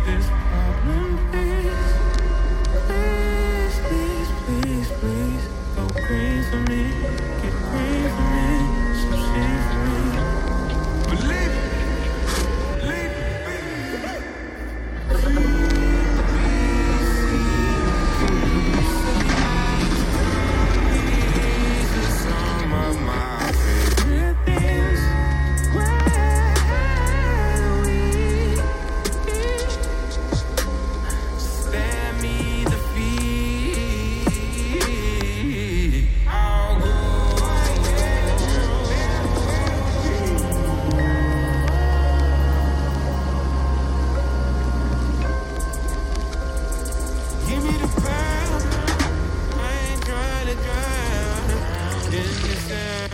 this problem, please. Please, please, please, please. Go green for me. Get green for me. Some shade for me. Believe it. Believe it. Some of my favorite things. Spare me the fee. I'll go. Give me the pound. I ain't trying to drown in this sound.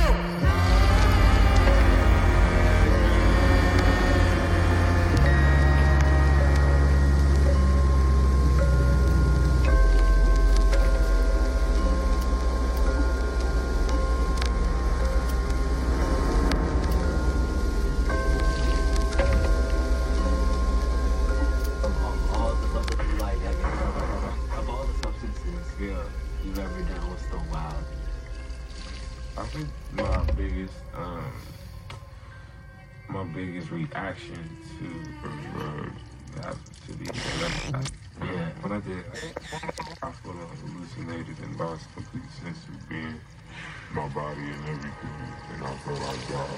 All the fucking like of all the substances you've ever done, what's the wild? I think my biggest reaction to a drug has to be when I did, I felt hallucinated and lost complete sense of being, my body and everything, and I felt like God.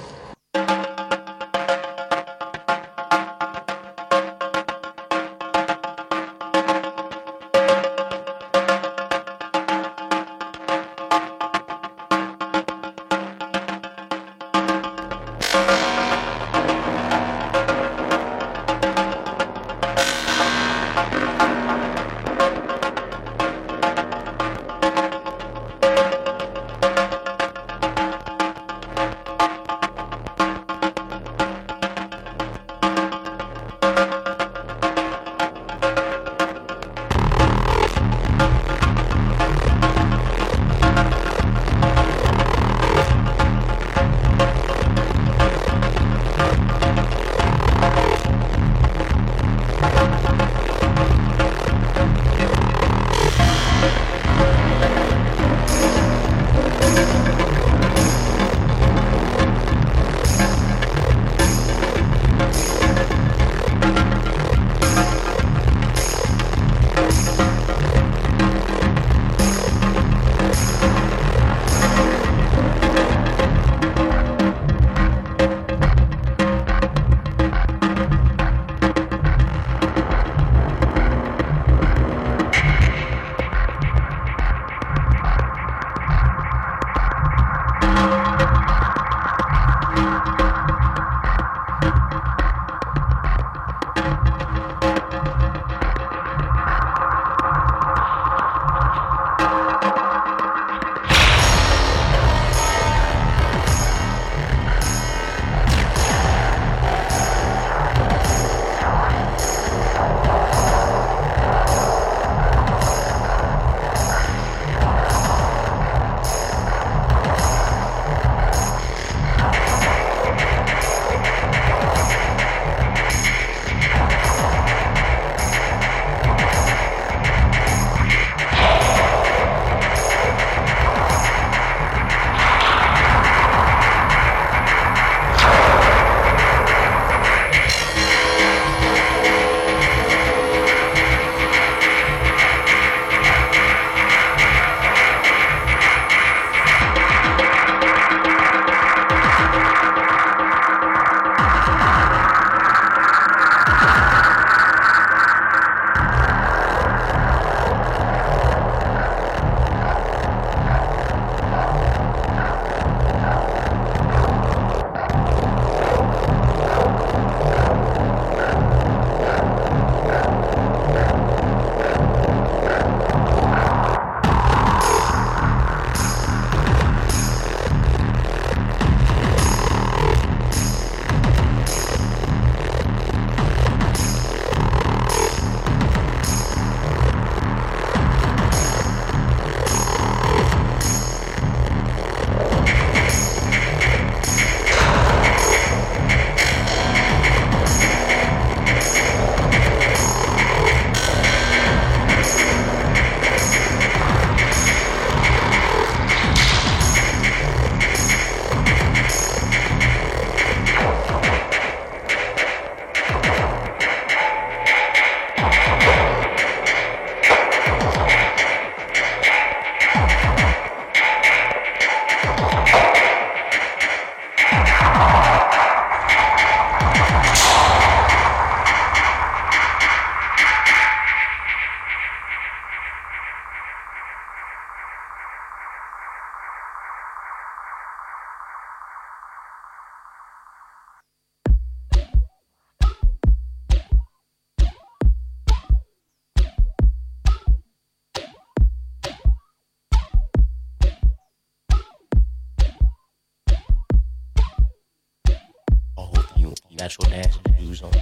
natural dance shoes on.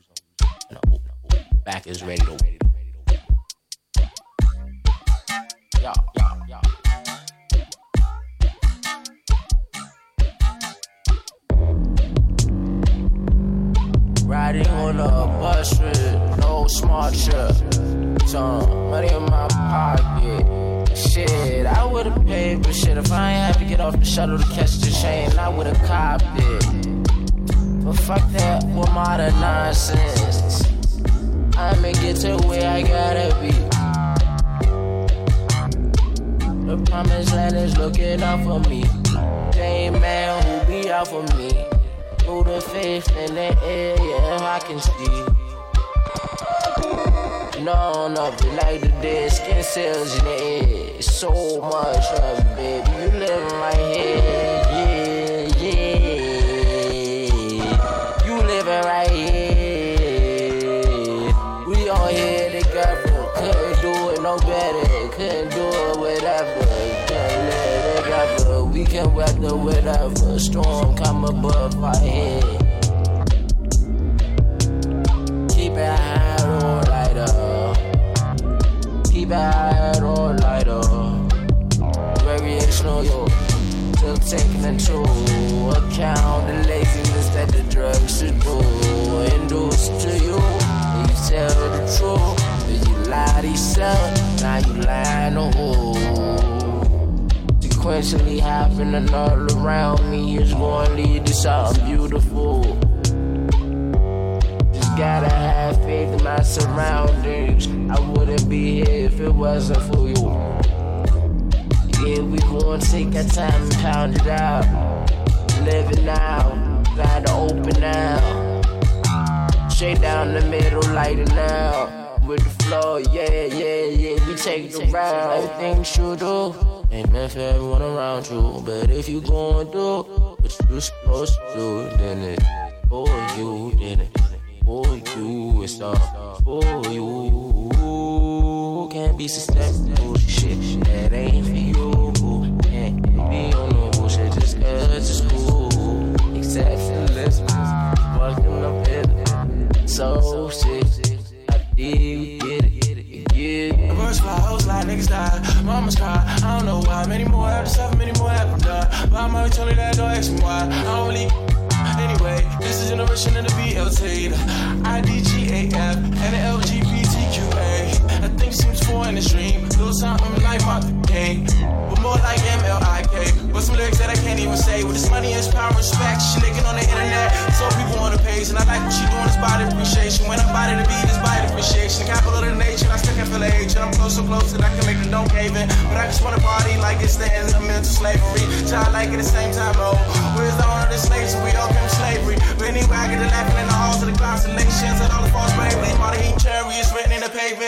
Back is ready to. Yeah. Riding on a bus with no smart trip. Some money in my pocket. Shit, I would've paid for shit if I ain't had to get off the shuttle to catch the train. I would've copped it. But fuck that, what modern nonsense. I'ma get to where I gotta be. The promised land is looking out for me. Same man who be out for me. Through the faith in the air, yeah, I can see. No, nothing like the dead skin cells in the air. So much of it, baby. You living right here, yeah. You living right here. We all here together. Couldn't do it no better. Couldn't do it whatever. Couldn't live together. We can weather whatever. Storm come above our head. Keep it high or lighter. Keep it high or lighter. Variational, yo. Still taking into account the laziness that the drugs should do. Induce to you. You tell the truth. But you lie to yourself. Now you lying to who? Sequentially happening all around me is going to lead to something beautiful. Just gotta have faith in my surroundings. I wouldn't be here if it wasn't for you. Yeah, we gon' take our time and pound it out. Living now, glad to open now. Straight down the middle, lighting now. With the flow, yeah, we take the round. Everything you do ain't meant for everyone around you. But if you gon' do what you supposed to do, then it's for you, then it's for you. It's all for you. Can't be susceptible to shit that ain't for you. Can't be on no bullshit just cause it's cool. Exceptionless, walking up in so sick. I did get it, yeah. The birds fly, hoes lie, niggas die. Mama's cry, I don't know why. Many more have to suffer, many more have to die. But I'm always telling that, don't ask me why. I don't really. Anyway, this is generation of the BLT, the IDGAF, and the LGBTQA. I think seems foreign in the stream. Little something like Martin King, but more like MLIK. But some lyrics that I can't even say. With this money is power, respect. She licking on the internet, so people on the page. And I like what she doing, is body appreciation. When I body the beat, is body appreciation. The capital of the nation, I still can feel the age. And I'm close, so close that I can make them don't cave in. But I just wanna party like it's the end of mental slavery. So I like it at the same time, oh. Where's the honor of the slaves? So we all came slavery. But anyway, I get to laughing in the halls of the constellations and all the false bravery. All the heat chariots written in the pavement.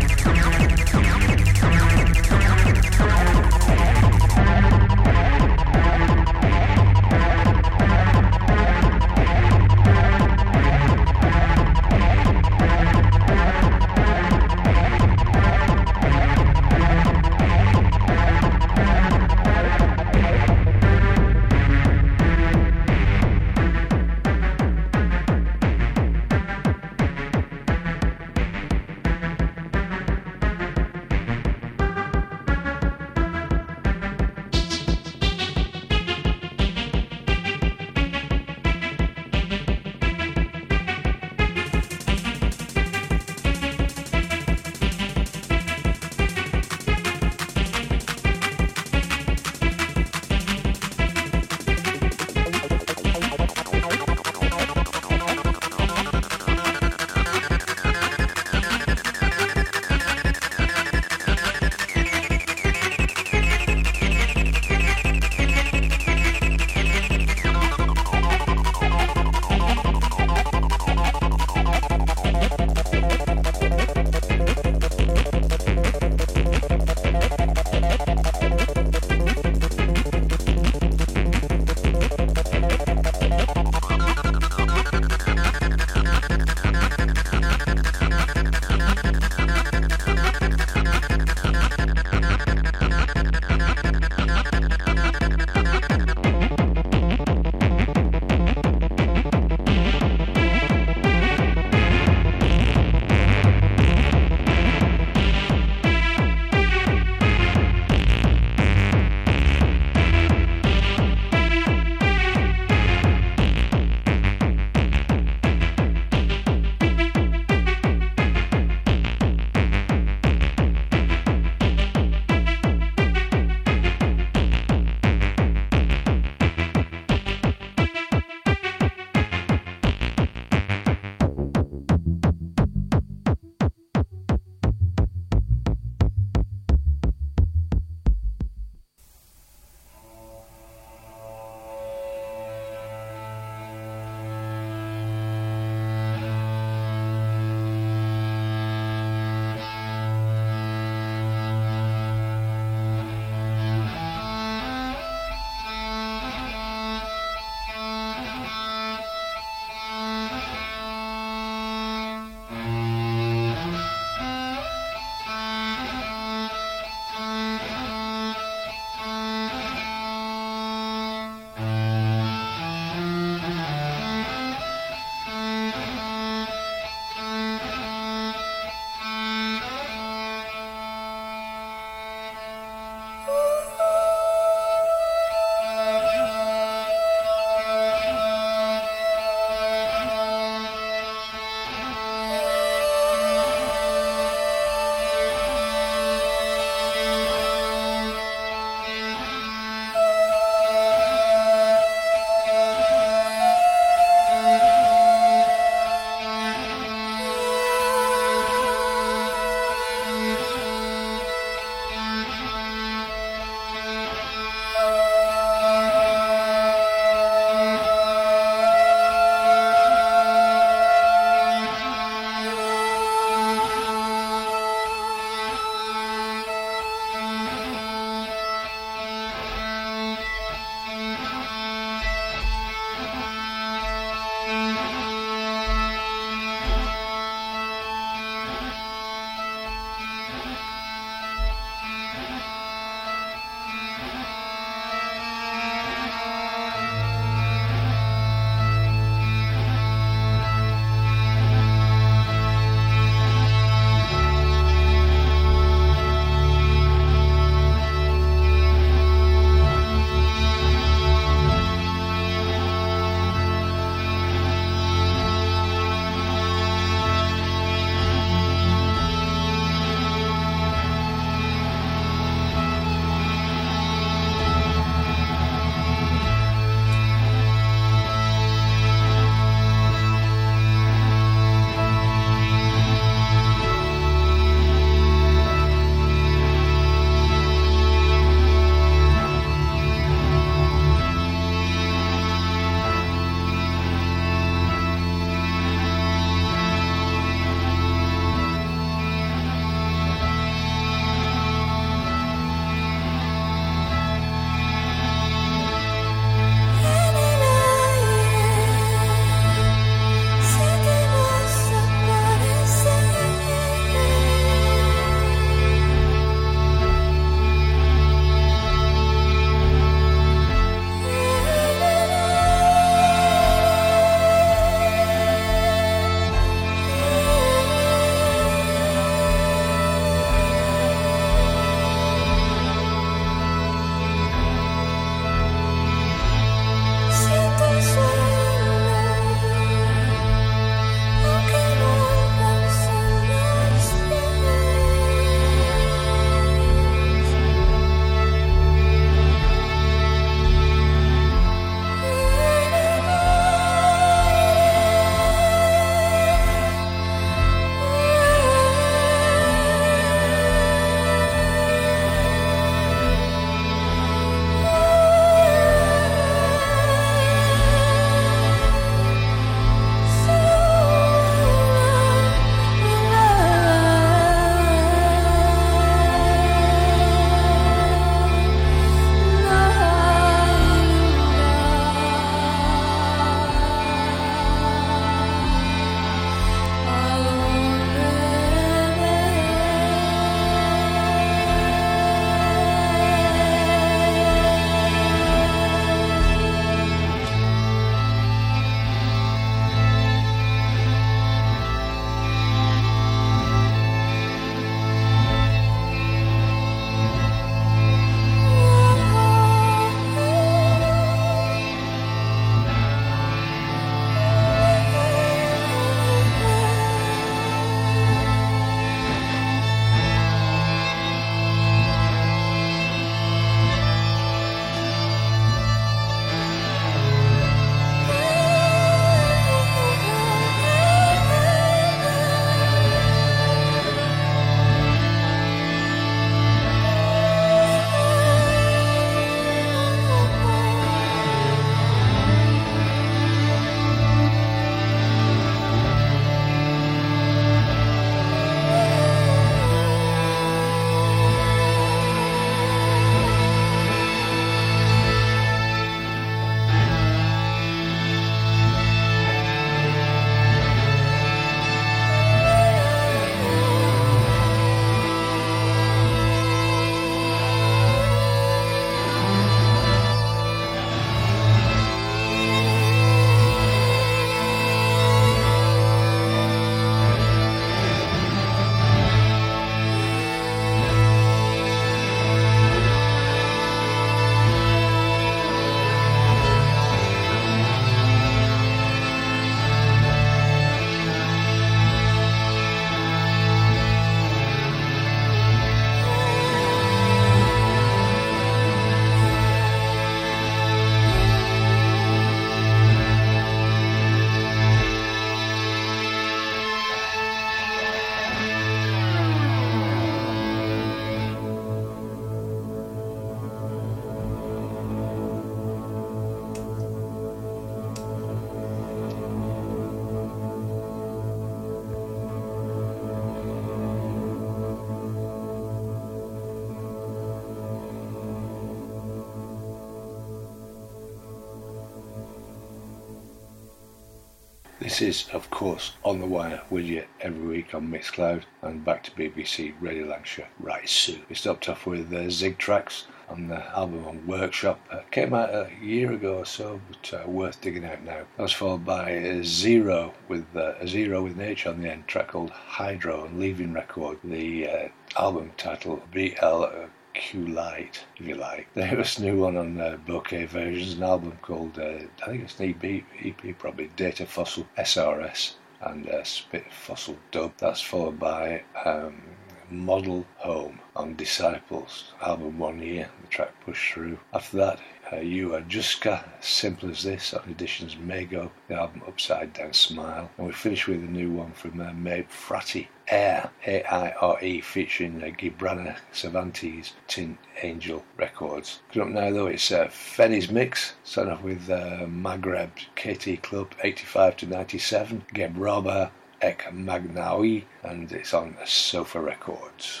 This is, of course, On The Wire with you every week on Mixcloud and back to BBC Radio Lancashire right soon. We stopped off with Zig Tracks on the album on Workshop. Came out a year ago or so, but worth digging out now. That was followed by Zero with Zero with Nature on the end, track called Hydro on Leaving Record. The album title BLQ Light, if you like. There was a new one on Bouquet Versions, an album called, I think it's an EP probably, Data Fossil SRS and Spit Fossil Dub. That's followed by Model Home on Disciples, album 1 year, the track Push Through. After that, You Are Juska, Simple As This on Editions Mago, the album Upside Down Smile. And we finish with a new one from Mabe Fratty, Air, AIRE, featuring Gibrana Cervantes, Tin Angel Records. Coming up now though, it's Fenny's Mix, starting off with Maghreb KT Club 85 to 97, Geb Roba, Ek Magnawi, and it's on Sofa Records.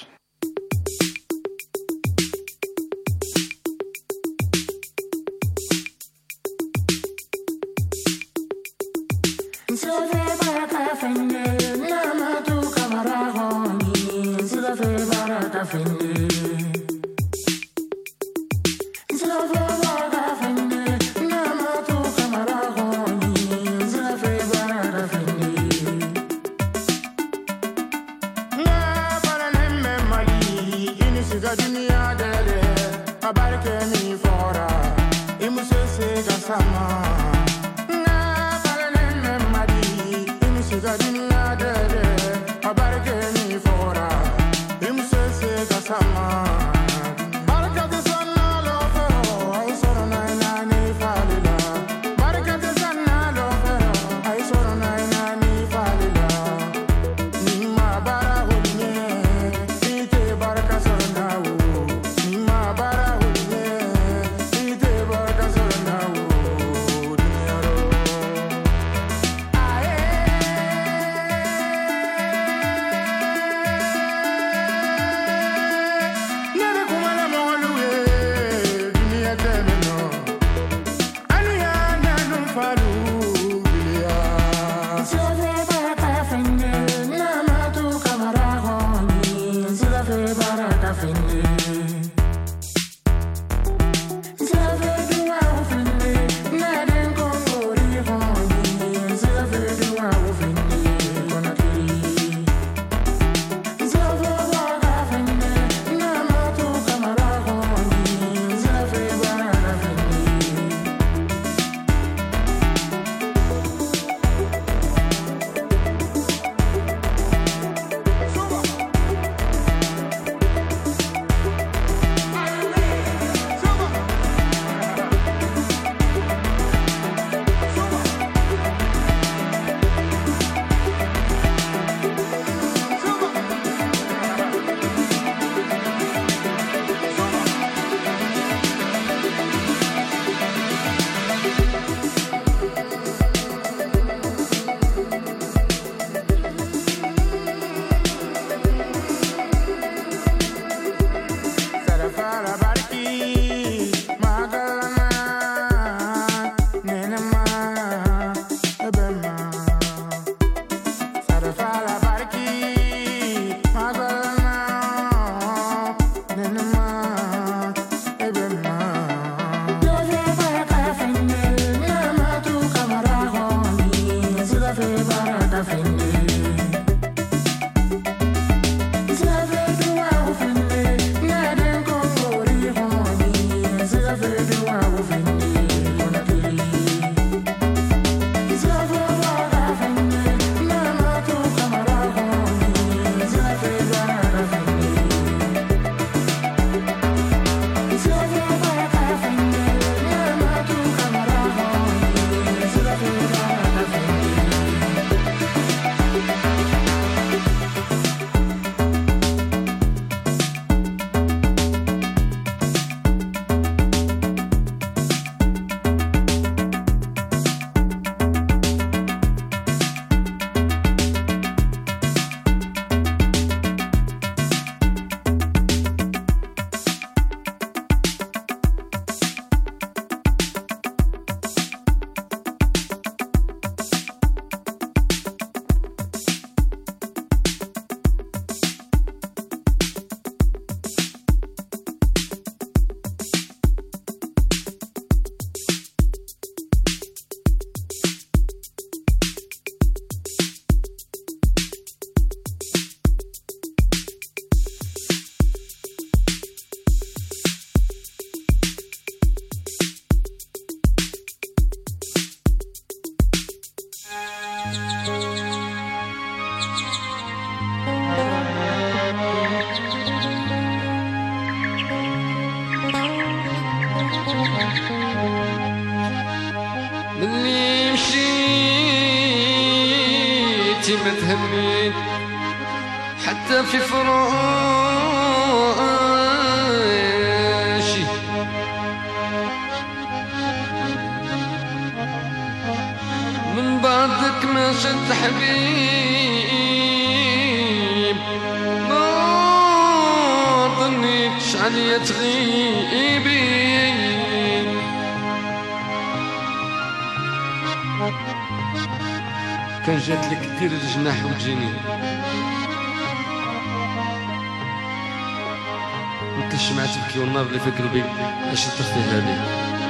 كاملين حتى في فراشي من بعدك ما شد حبيب ما ظنيتش عليا تغيبي كان جات لك دير الجناح وتجيني مثل الشمعة تبكي والنار اللي في قلبي اش تطفيها لي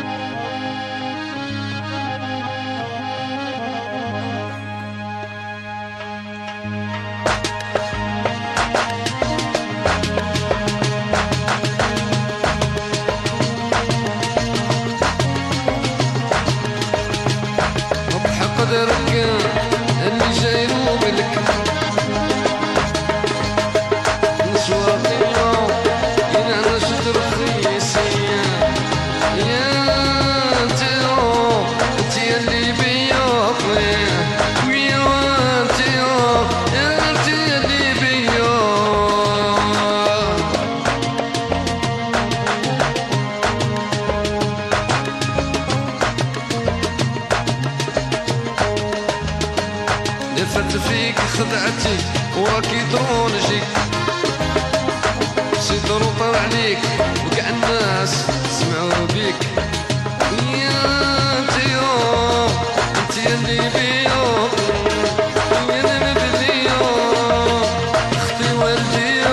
اضحك قدرك اللي جايبو بالك نسواقيا ينعنى شد رخيصيا يا انتي اللي بيا ويا انتي اللي بيا لفت فيك خدعتي وراكي درونجي سيدر وطلع عليك وكاع الناس سمعوا بيك يا انتي اللي بيا ويا اللي مبليا اختي والديا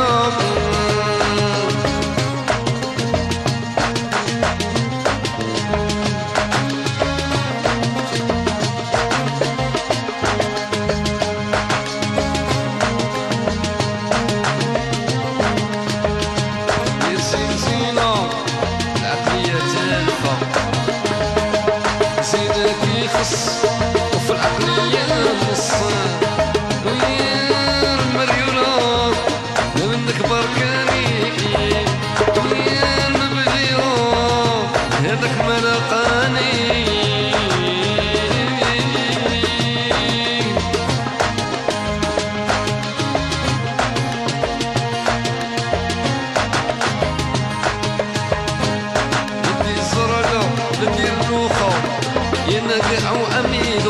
يا زينة العقلية تالفة زينك يخص وفي العقلية نص ويا المريولة منك بركانيكي ويا المبليو هذاك ما لقاني بدي الزرقا بدي الروخة ينقع وأميدو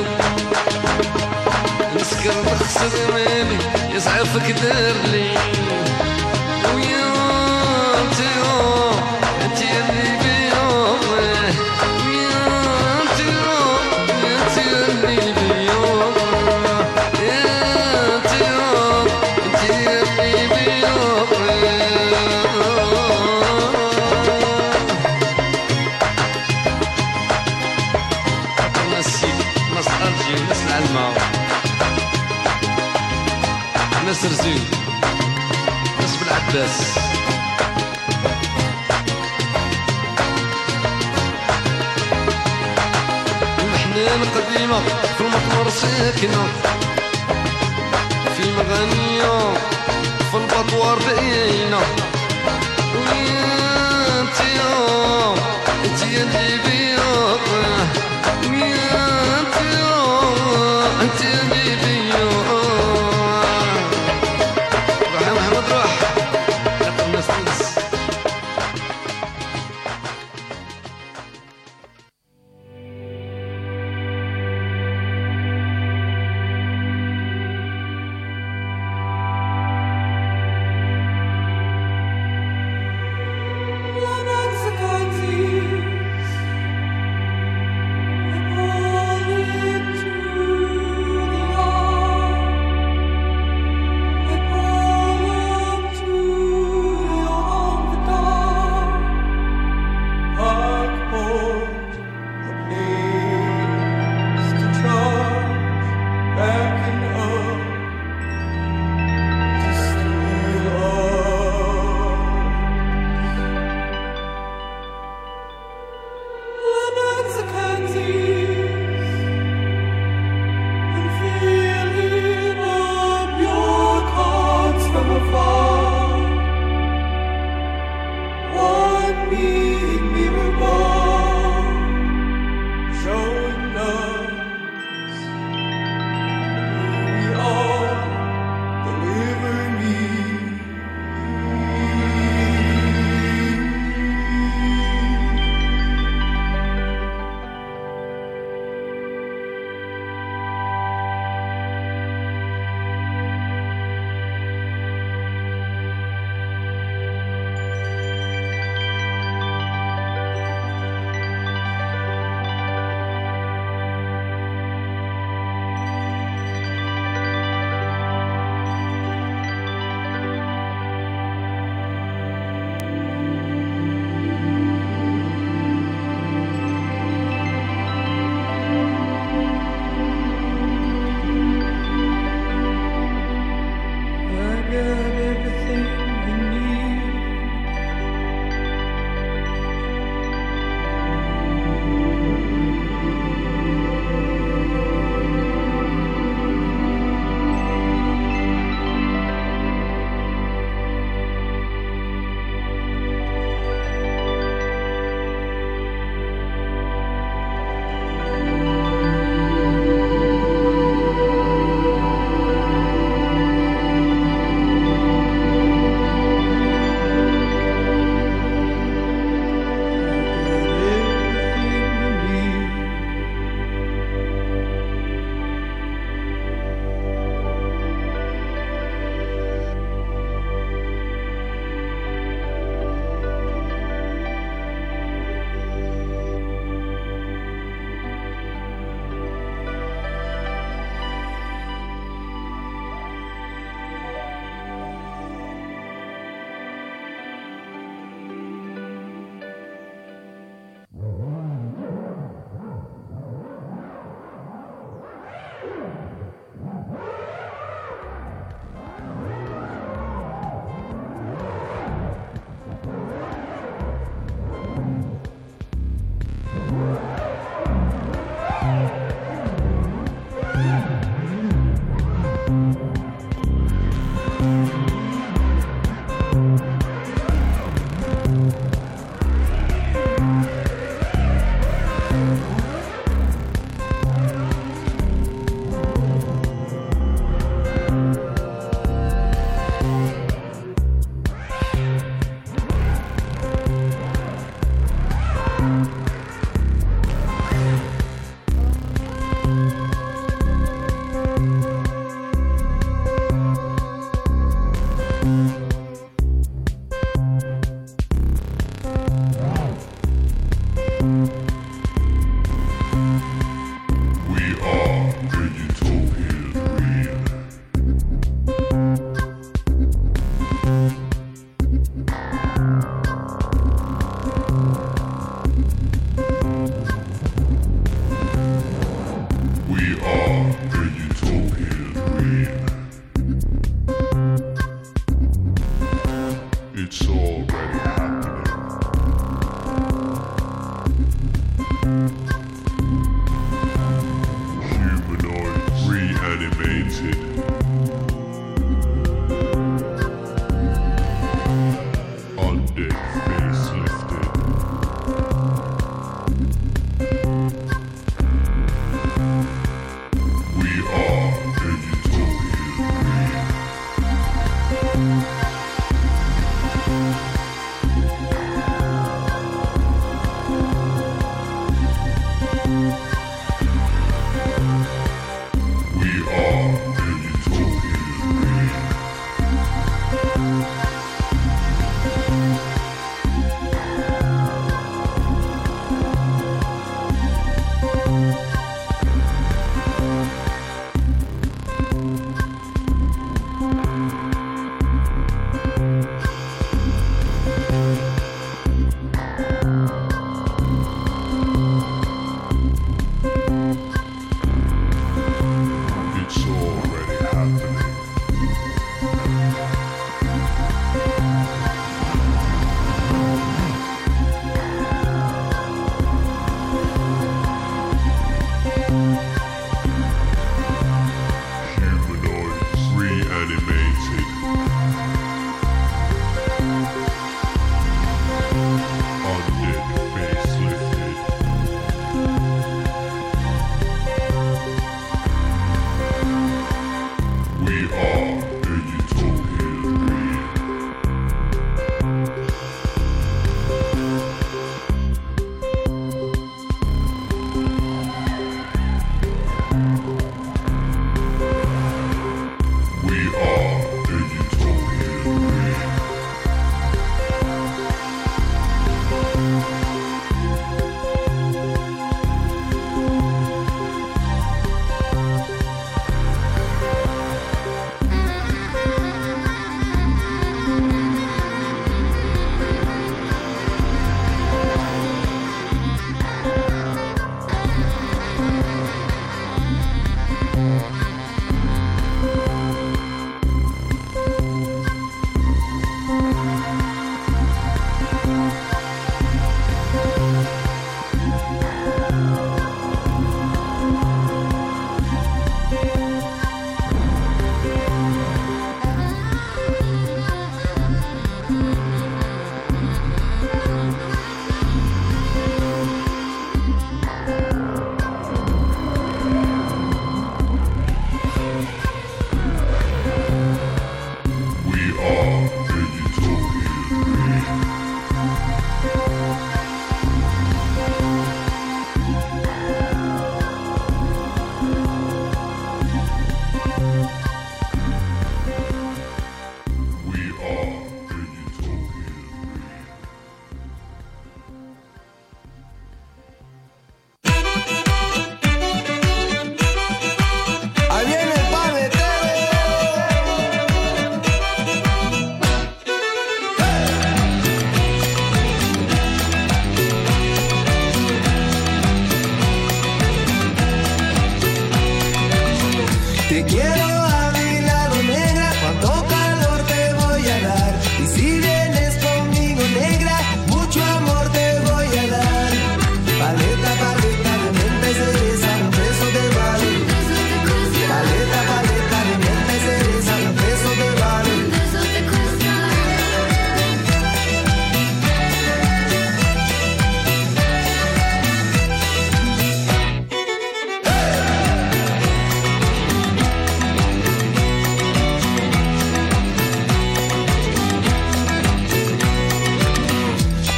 نسكر نخسر مالي يسعفك دارلي ويا انتي اللي بيا ويا انتي اللي بيا يا انتي اللي بيا ناس أرجي ناس العلمة ناس رزين ناس بالعباس المحنان قديمة في المطمر ساكنة في مغانية في البطوار باينة ويا انتي اللي بيا ويا انتي اللي بيا روح يا محمد روح يعطي الناس تنس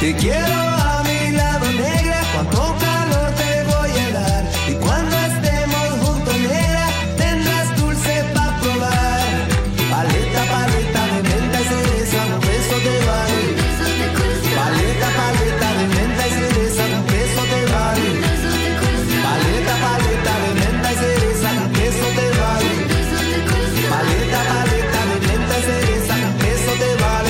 Te quiero a mi lado negra, cuánto calor te voy a dar. Y cuando estemos juntos negra, tendrás dulce para probar. Paleta, paleta de menta y cereza, un beso te vale. Paleta, paleta de menta y cereza, un beso te vale. Paleta, paleta de menta y cereza, un beso te vale. Paleta, paleta de menta y cereza, un beso te vale.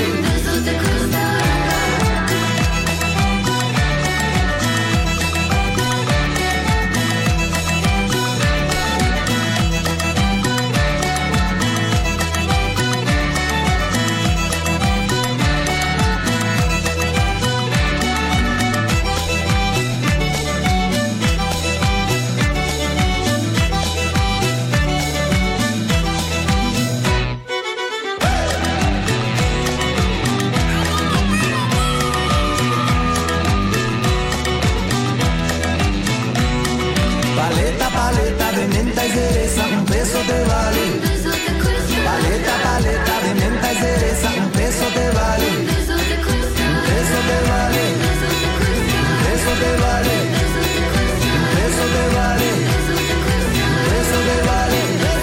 Paleta, paleta de menta y cereza, un beso te vale. Paleta, paleta de menta y cereza, un beso te vale. Un beso te vale. Un beso te vale. Un beso te vale. Un beso te vale.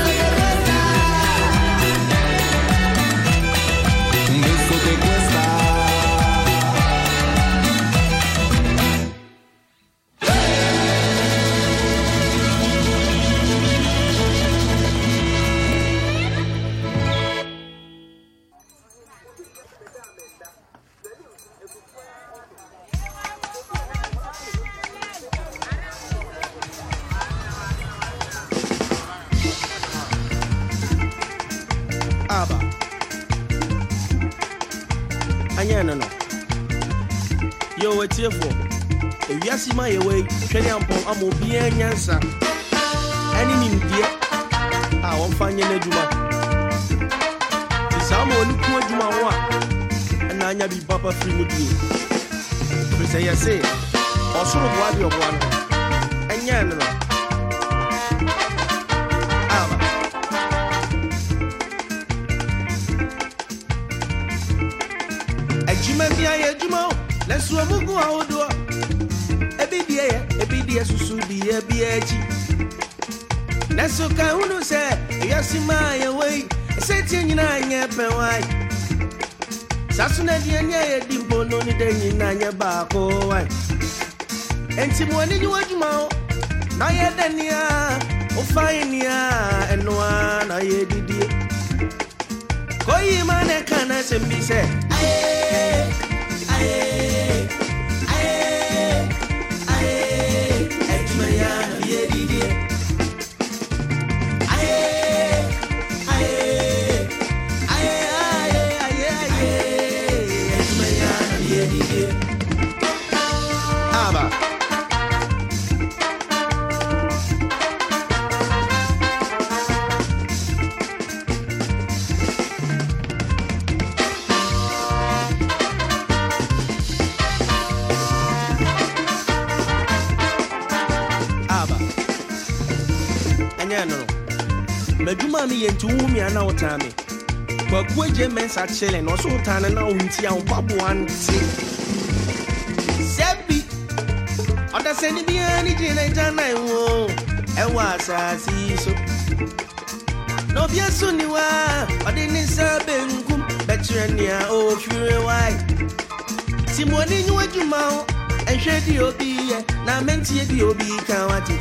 Un beso te cuesta. Aba. Anya no. Yo wetiefo. Ewiase ma ye we twene ampon amo bia nyansa. Ani nimdie. A won fanye na djuma. Isa mo ni ku djuma wo a. Na anya bi papa free mu die. Be say yes say. Osoro bo abi obo an. Anya no. Aba. Ejima bia ye djuma. Let's go mugu awodo. Ebidie susu die bia echi. Neso ka unu se yasima ye we. Se tinyina anye penwai. Sasuna die nya ye dimbo no ni de nyina nya ba ko wai. Enti mo ni wadwuma o. Na ye dania, o fainia enwa na ye didie. Koyi mane kana sembi se. Aye. Meduma mi yentu wumi ana otame. Kwa kueje mensa chele no so tane na unti an babu anti. Sebi. Oda seni bi ani jina jana wo. Ewa asasi so. No bia so ni wa. Ode ni sabe ngum betrenia o fure wai. Simoni nyu adwuma o. Enhwedi obi ye na mentie di obi kan wati.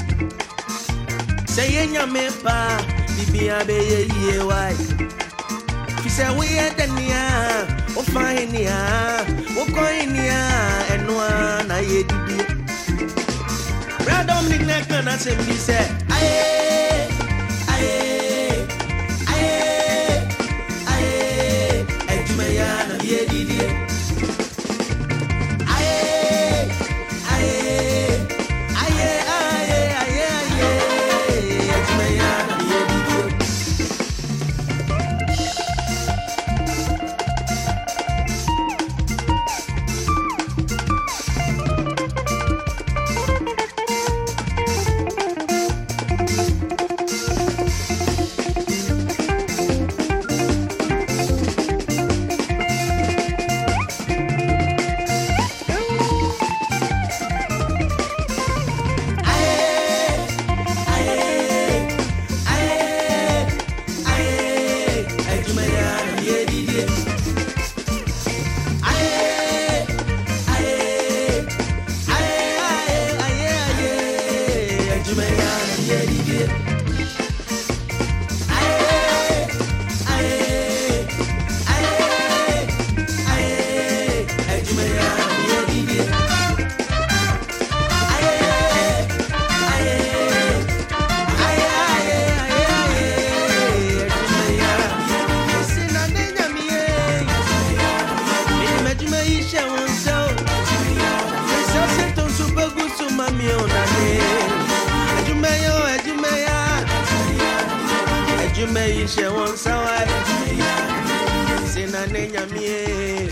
Say enya mepa bibia be ye wai. Fi say we edania o fainia o koinia enwa na ye didi. Brother Dominic Necker na say me say aye ejumaya na ye didi. she wants sour. Sina nenya me.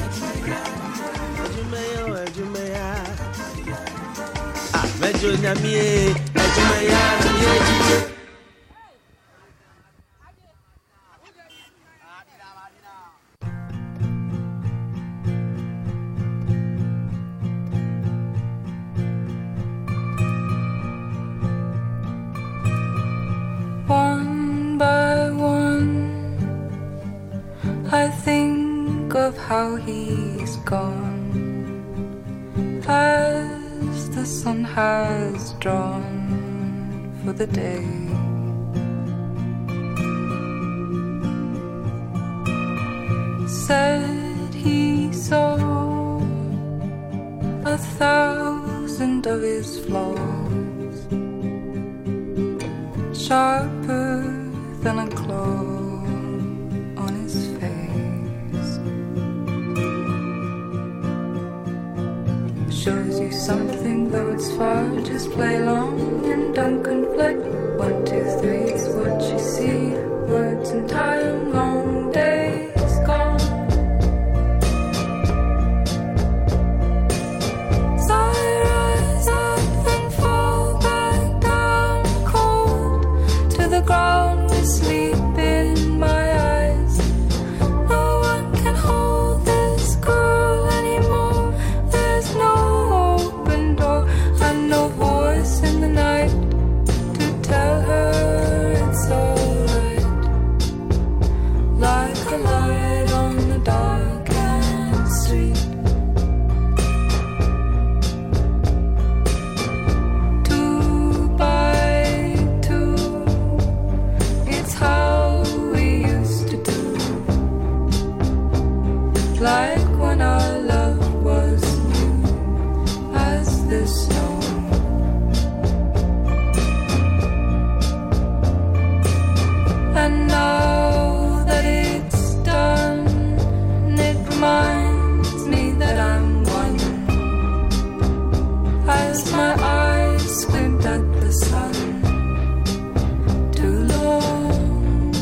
Ajumaya. Ah, mejo na me. Ajumaya, ajumaya. One by one, I think of how he's gone as the sun has drawn for the day. Said he saw 1,000 of his flaws, sharper than a claw on his face. Shows you something, though it's far. Just play along and don't conflict. 1, 2, 3, it's what you see. Words and time, long days gone. So I rise up and fall back down cold to the ground with sleep in my eyes. No one can hold this girl anymore. There's no open door and no voice in the night to tell her it's alright. Like a light on the dark and street. 2 by 2, it's how we used to do. Like when our love was new as the snow. And now that it's done, it reminds me that I'm one. As my eyes squint at the sun, too long.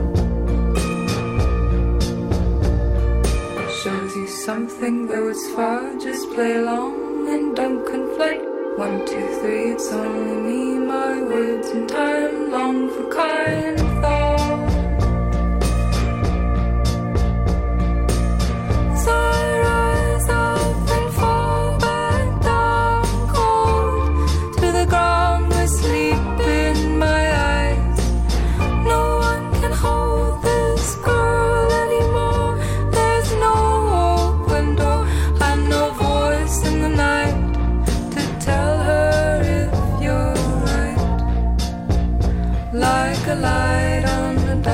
Shows you something, though it's far. Just play along and don't conflict. 1, 2, 3, it's only me, my words and time, long for kind thought. So I rise up and fall back down cold to the ground with sleep in my eyes. No one can hold this girl anymore. There's no open door and no voice in the night to tell her if you're right. Like a light on the dark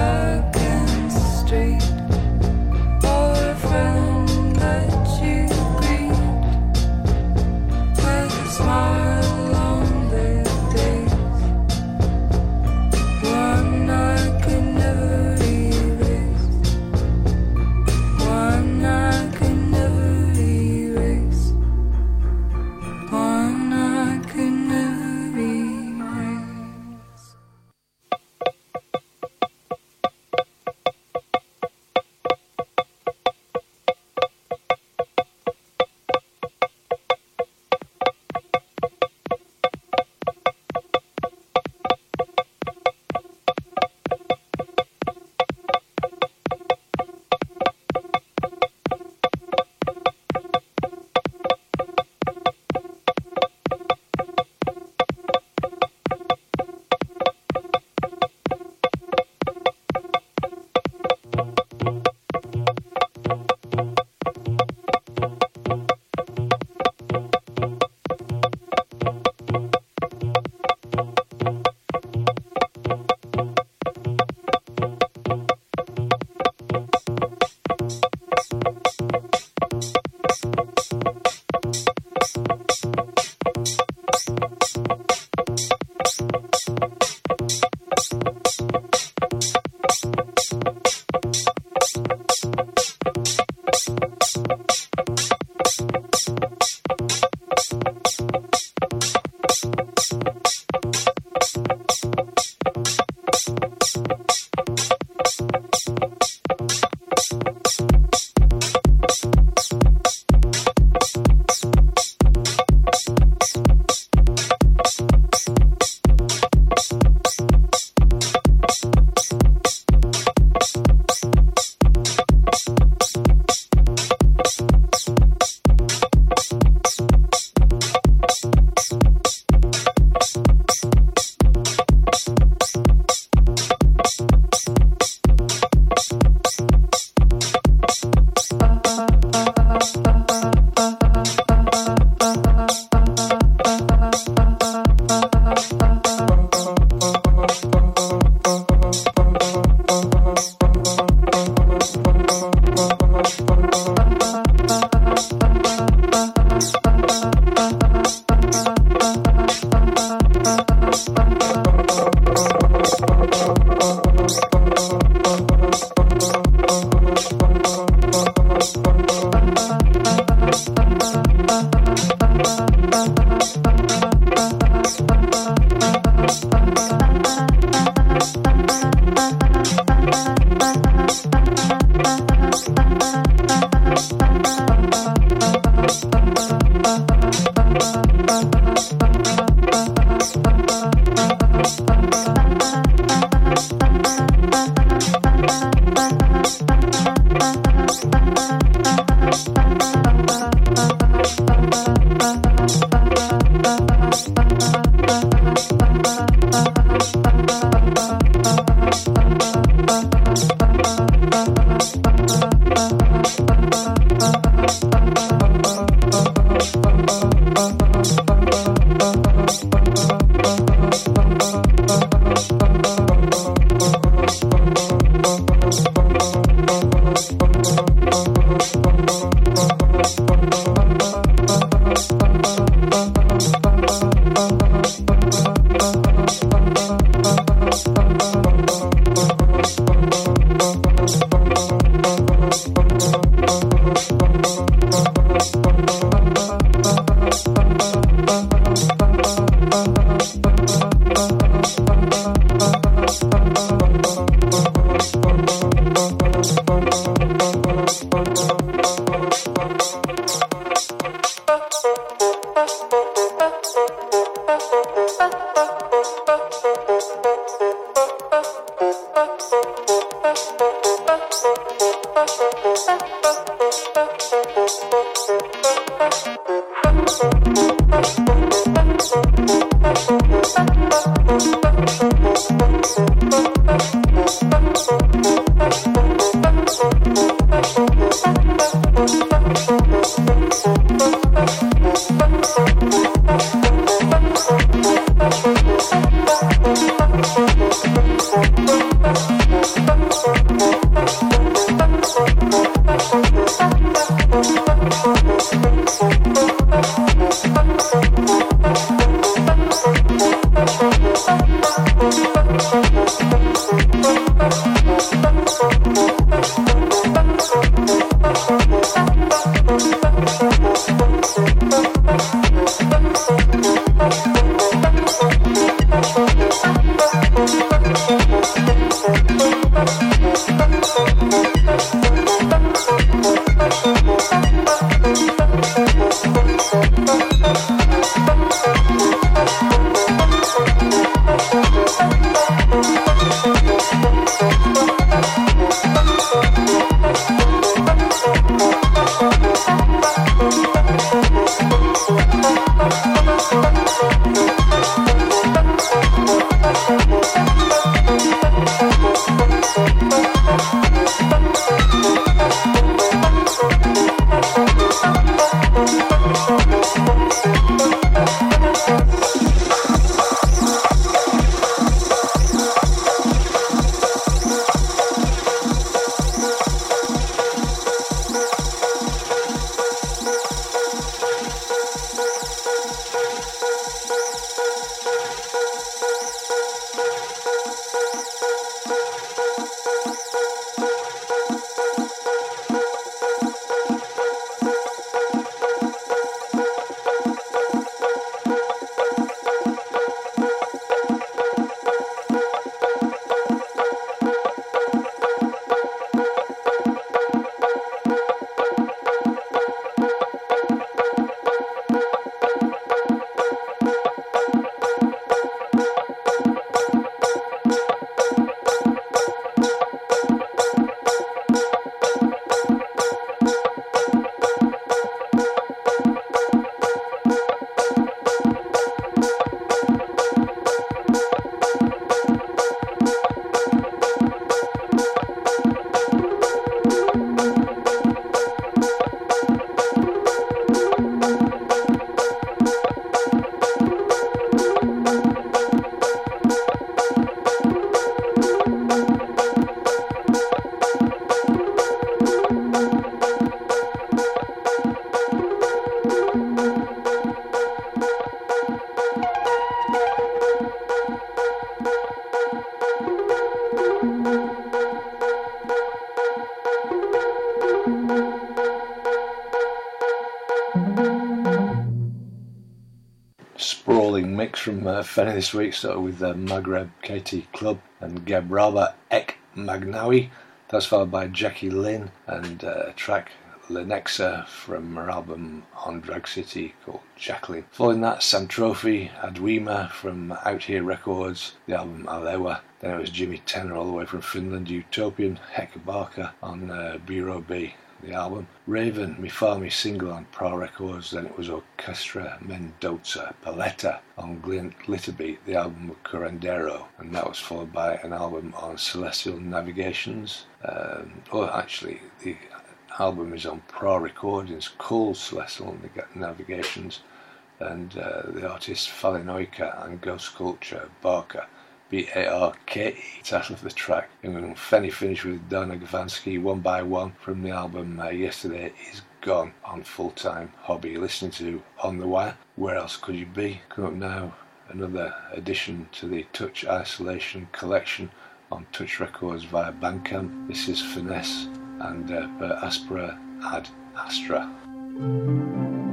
mix from Fenny this week, started with Maghreb Katie Club and Gebraba Ek Magnawi. That's followed by Jackie Lynn and a track Lenexa from her album on Drag City called Jacqueline. Following that, Sam Trophy, Adwima from Out Here Records, the album Alewa. Then it was Jimmy Tenor all the way from Finland, Utopian, Hector Barker on Bureau B, the album. Raven, Mi Farmi single on Pro Records. Then it was Orchestra Mendoza, Paletta on Glitterbeat, the album of Curandero. And that was followed by an album on Celestial Navigations. Actually, the album is on Pro Recordings called Celestial Navigations. And the artists Falinoika and Ghost Culture, Barker. Barke, title of the track. And Fenny finished with Donna Gavansky, One by One, from the album Yesterday Is Gone on Full Time Hobby. You're listening to On The Wire. Where else could you be? Coming up now, another addition to the Touch Isolation collection on Touch Records via Bandcamp. This is Finesse and Per Aspera Ad Astra.